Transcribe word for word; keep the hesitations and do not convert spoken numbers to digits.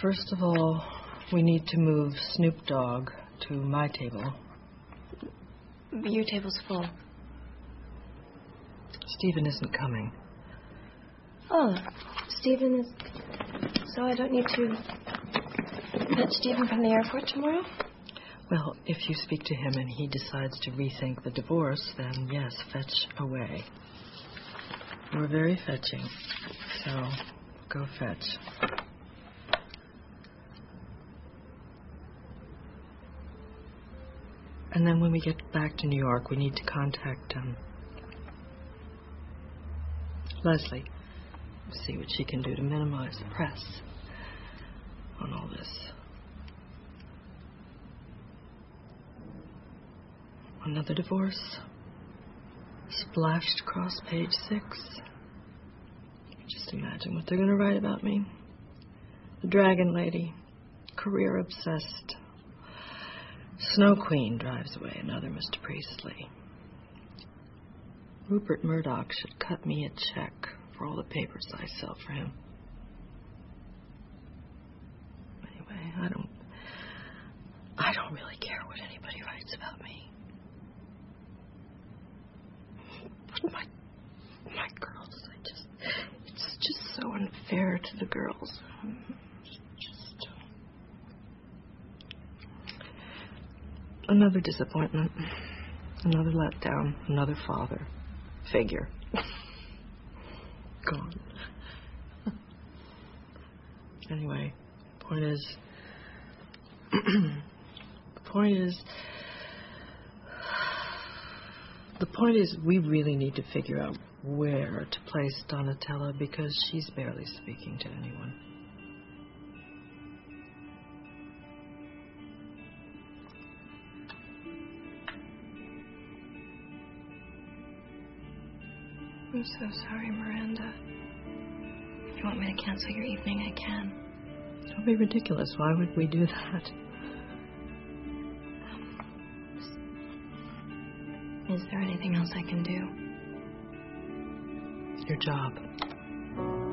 First of all, we need to move Snoop Dogg to my table. Your table's full. Stephen isn't coming. Oh, Stephen is... So I don't need to fetch Stephen from the airport tomorrow? Well, if you speak to him and he decides to rethink the divorce, then yes, fetch away. We're very fetching, so go fetch. And then when we get back to New York, we need to contact um, Leslie. See what she can do to minimize the press on all this. Another divorce. Splashed across page six. Just imagine what they're going to write about me. The Dragon Lady. Career obsessed. Snow Queen drives away another Mister Priestley. Rupert Murdoch should cut me a check for all the papers I sell for him. Anyway, I don't... I don't really care what anybody writes about me. But my... my girls, I just... It's just so unfair to the girls. Just... Another disappointment. Another letdown. Another father figure. Gone. Anyway, point is... the point is... The point is we really need to figure out where to place Donatella because she's barely speaking to anyone. I'm so sorry, Miranda. If you want me to cancel your evening, I can. Don't be ridiculous. Why would we do that? Is there anything else I can do? Your job.